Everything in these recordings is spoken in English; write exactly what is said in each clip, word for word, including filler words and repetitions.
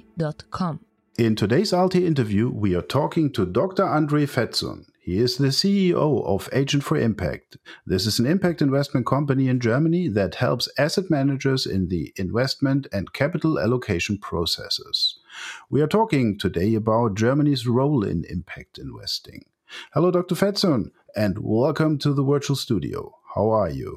alti dot com. In today's Alti interview, we are talking to Doctor Andrei Fetsun. He is the C E O of Agent for Impact. This is an impact investment company in Germany that helps asset managers in the investment and capital allocation processes. We are talking today about Germany's role in impact investing. Hello, Doctor Fetsun, and welcome to the virtual studio. How are you?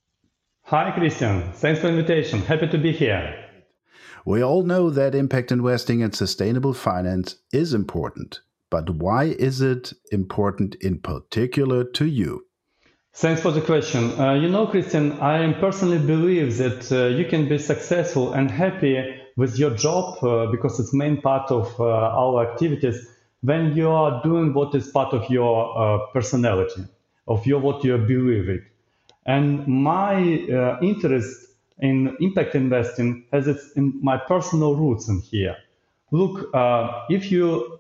Hi, Christian. Thanks for the invitation. Happy to be here. We all know that impact investing and sustainable finance is important. But why is it important in particular to you? Thanks for the question. Uh, you know, Christian, I personally believe that uh, you can be successful and happy with your job uh, because it's main part of uh, our activities when you are doing what is part of your uh, personality, of your what you believe in. And my uh, interest in impact investing has its in my personal roots in here. Look, uh, if you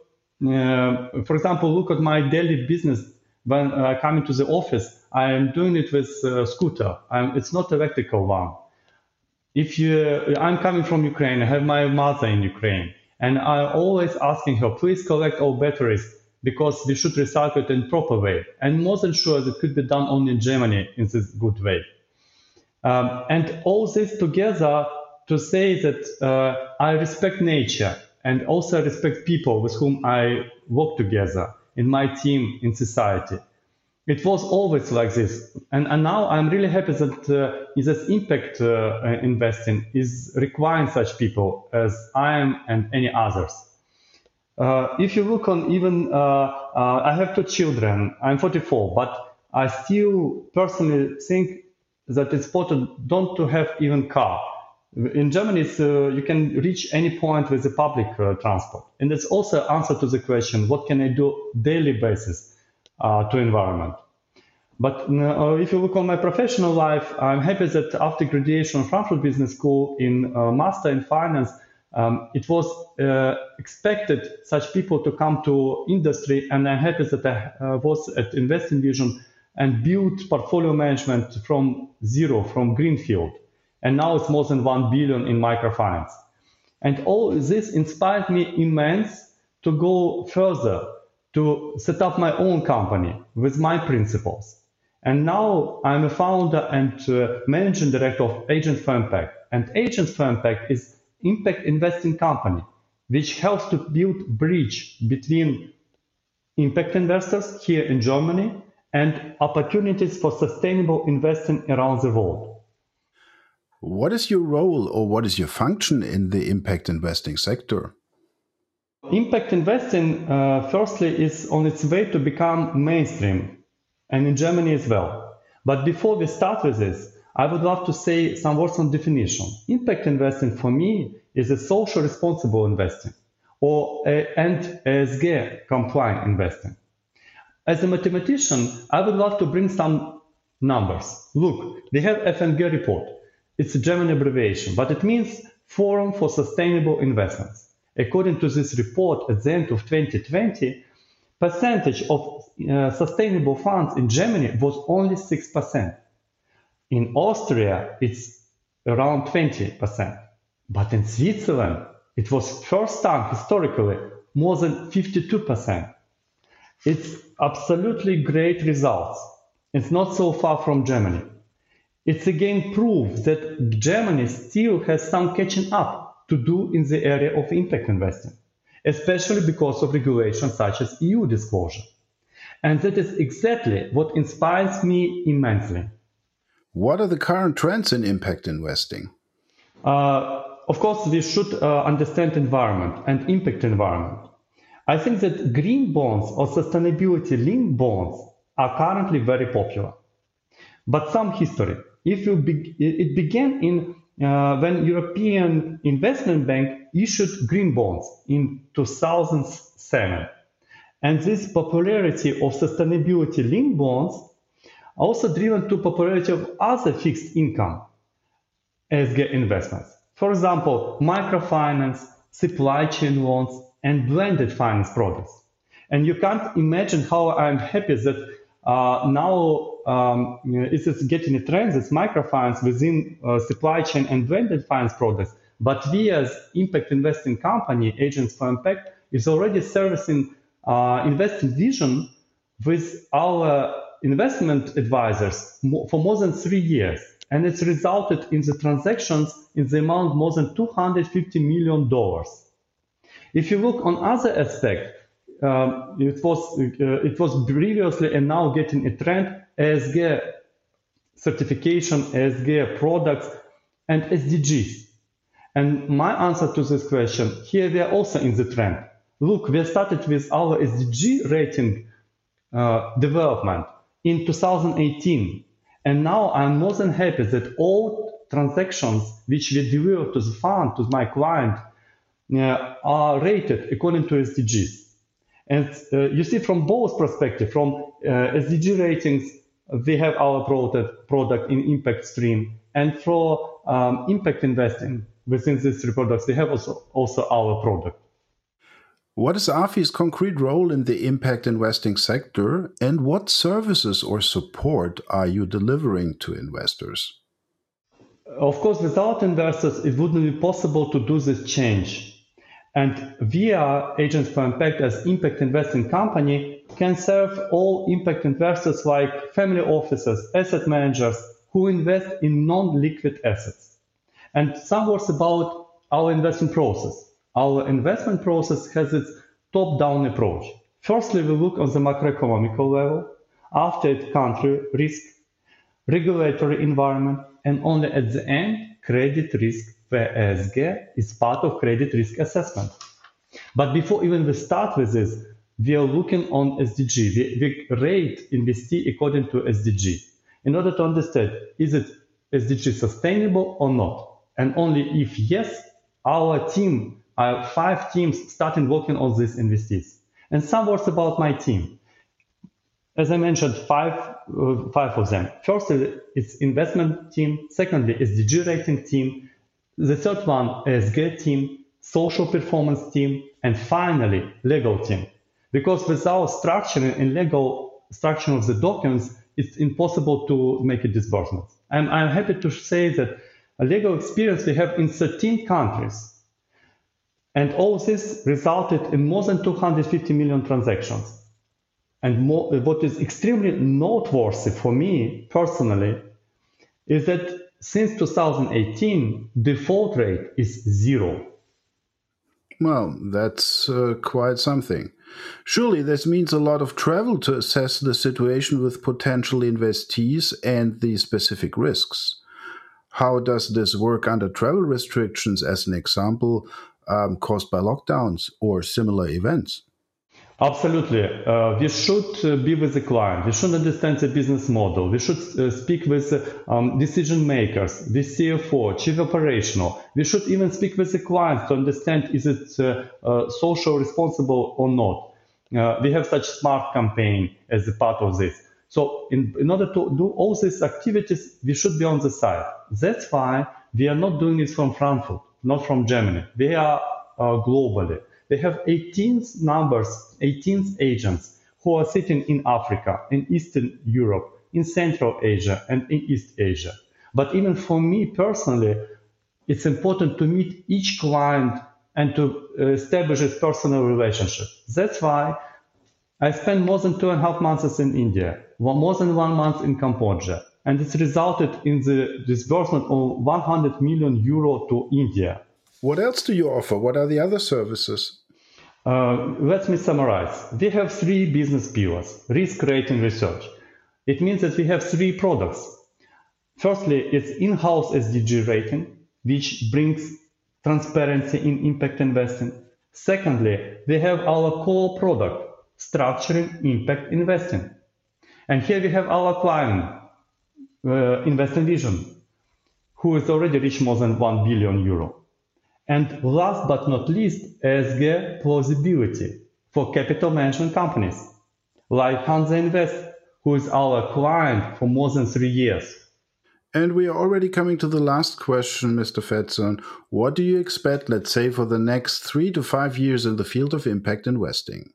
Uh, for example, look at my daily business when I come into the office. I am doing it with a scooter. I'm, it's not a electrical one. If you, I'm coming from Ukraine. I have my mother in Ukraine, and I'm always asking her, please collect all batteries because we should recycle it in proper way. And more than sure, it could be done only in Germany in this good way. Um, and all this together to say that uh, I respect nature. And also respect people with whom I work together in my team, in society. It was always like this. And, and now I'm really happy that uh, this impact uh, investing is requiring such people as I am and any others. Uh, if you look on even, uh, uh, I have two children, I'm forty-four, but I still personally think that it's important not to have even car. In Germany, it's, uh, you can reach any point with the public uh, transport. And it's also answer to the question, what can I do daily basis uh, to environment? But uh, if you look on my professional life, I'm happy that after graduation from Frankfurt Business School in uh, Master in Finance, um, it was uh, expected such people to come to industry. And I'm happy that I uh, was at Investing Vision and built portfolio management from zero, from greenfield. And now it's more than one billion in microfinance. And all this inspired me immense to go further, to set up my own company with my principles. And now I'm a founder and uh, managing director of Agent for Impact. And Agent for Impact is impact investing company, which helps to build bridge between impact investors here in Germany and opportunities for sustainable investing around the world. What is your role or what is your function in the impact investing sector? Impact investing, uh, firstly, is on its way to become mainstream, and in Germany as well. But before we start with this, I would love to say some words on definition. Impact investing for me is a social responsible investing, or a, and E S G compliant investing. As a mathematician, I would love to bring some numbers. Look, we have F N G report. It's a German abbreviation, but it means Forum for Sustainable Investments. According to this report, at the end of twenty twenty, percentage of uh, sustainable funds in Germany was only six percent. In Austria, it's around twenty percent. But in Switzerland, it was first time historically more than fifty-two percent. It's absolutely great results. It's not so far from Germany. It's again proof that Germany still has some catching up to do in the area of impact investing, especially because of regulations such as E U disclosure. And that is exactly what inspires me immensely. What are the current trends in impact investing? Uh, of course, we should uh, understand environment and impact environment. I think that green bonds or sustainability linked bonds are currently very popular. But some history. If you be, it began in uh, when European Investment Bank issued green bonds in two thousand seven. And this popularity of sustainability linked bonds also driven to popularity of other fixed income E S G investments. For example, microfinance, supply chain loans, and blended finance products. And you can't imagine how I'm happy that uh, now um, it is getting a trend, this microfinance within uh, supply chain and blended finance products But we as impact investing company, Agents for Impact, is already servicing uh, investing vision with our investment advisors for more than three years. And it's resulted in the transactions in the amount more than two hundred fifty million dollars. If you look on other aspects, um, it was uh, it was previously and now getting a trend, E S G certification, E S G products, and S D Gs. And my answer to this question, here we are also in the trend. Look, we started with our S D G rating uh, development in two thousand eighteen. And now I'm more than happy that all transactions which we deliver to the fund, to my client, uh, are rated according to S D Gs. And uh, you see from both perspectives, from uh, S D G ratings, we have our product, product in impact stream. And for um, impact investing within these three products, we have also, also our product. What is A F I's concrete role in the impact investing sector, and what services or support are you delivering to investors? Of course, without investors, it wouldn't be possible to do this change. And we are Agents for Impact as impact investing company can serve all impact investors like family offices, asset managers who invest in non-liquid assets. And some words about our investment process. Our investment process has its top-down approach. Firstly, we look on the macroeconomical level, after it country risk, regulatory environment, and only at the end, credit risk, where E S G is part of credit risk assessment. But before even we start with this, we are looking on S D G. We, we rate investee according to S D G in order to understand, is it S D G sustainable or not? And only if yes, our team Uh, five teams starting working on these investees. And some words about my team. As I mentioned, five, uh, five of them. First, it's investment team. Secondly, S D G rating team. The third one, E S G team, social performance team, and finally, legal team. Because without structuring and legal structure of the documents, it's impossible to make a disbursement. I'm, I'm happy to say that a legal experience we have in thirteen countries. And all this resulted in more than two hundred fifty million transactions. And more, what is extremely noteworthy for me personally is that since two thousand eighteen, default rate is zero. Well, that's uh, quite something. Surely this means a lot of travel to assess the situation with potential investees and the specific risks. How does this work under travel restrictions, as an example, Um, caused by lockdowns or similar events? Absolutely. Uh, we should uh, be with the client. We should understand the business model. We should uh, speak with um, decision makers, the C F O, chief operational. We should even speak with the client to understand is it uh, uh, social responsible or not. Uh, we have such smart campaign as a part of this. So in, in order to do all these activities, we should be on the side. That's why we are not doing it from Frankfurt, not from Germany. We are uh, globally. They have eighteen numbers, eighteen agents who are sitting in Africa, in Eastern Europe, in Central Asia, and in East Asia. But even for me personally, it's important to meet each client and to establish a personal relationship. That's why I spent more than two and a half months in India, more than one month in Cambodia, and it's resulted in the disbursement of one hundred million euro to India. What else do you offer? What are the other services? Uh, let me summarize. We have three business pillars: risk, rating, research. It means that we have three products. Firstly, it's in-house S D G rating, which brings transparency in impact investing. Secondly, we have our core product, structuring impact investing. And here we have our client, uh, Investing Vision, who has already reached more than one billion euro. And last but not least, E S G plausibility for capital management companies, like Hansa Invest, who is our client for more than three years. And we are already coming to the last question, Mister Fedson. What do you expect, let's say, for the next three to five years in the field of impact investing?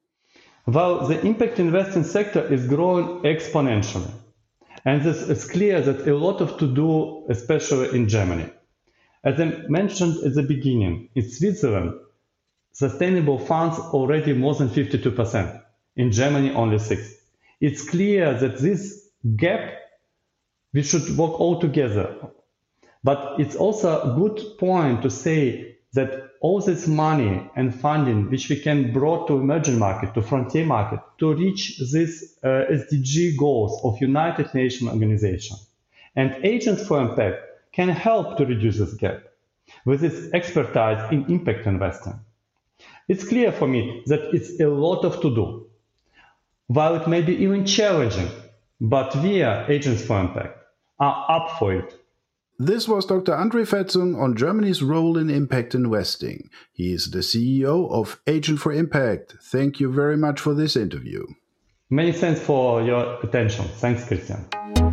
Well, the impact investing sector is growing exponentially. And this is clear that a lot of to do, especially in Germany. As I mentioned at the beginning, in Switzerland, sustainable funds already more than fifty-two percent. In Germany, only six. It's clear that this gap, we should work all together. But it's also a good point to say that all this money and funding which we can bring to emerging market, to frontier market, to reach these uh, S D G goals of United Nations Organization. And Agents for Impact can help to reduce this gap with its expertise in impact investing. It's clear for me that it's a lot of to do, while it may be even challenging, but we, Agents for Impact, are up for it. This was Doctor André Fetzon on Germany's role in impact investing. He is the C E O of Agent for Impact. Thank you very much for this interview. Many thanks for your attention. Thanks, Christian.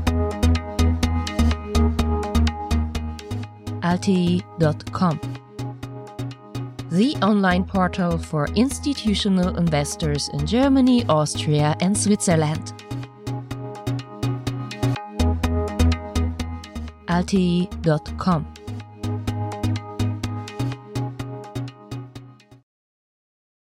L T E dot com, the online portal for institutional investors in Germany, Austria, and Switzerland. L T E dot com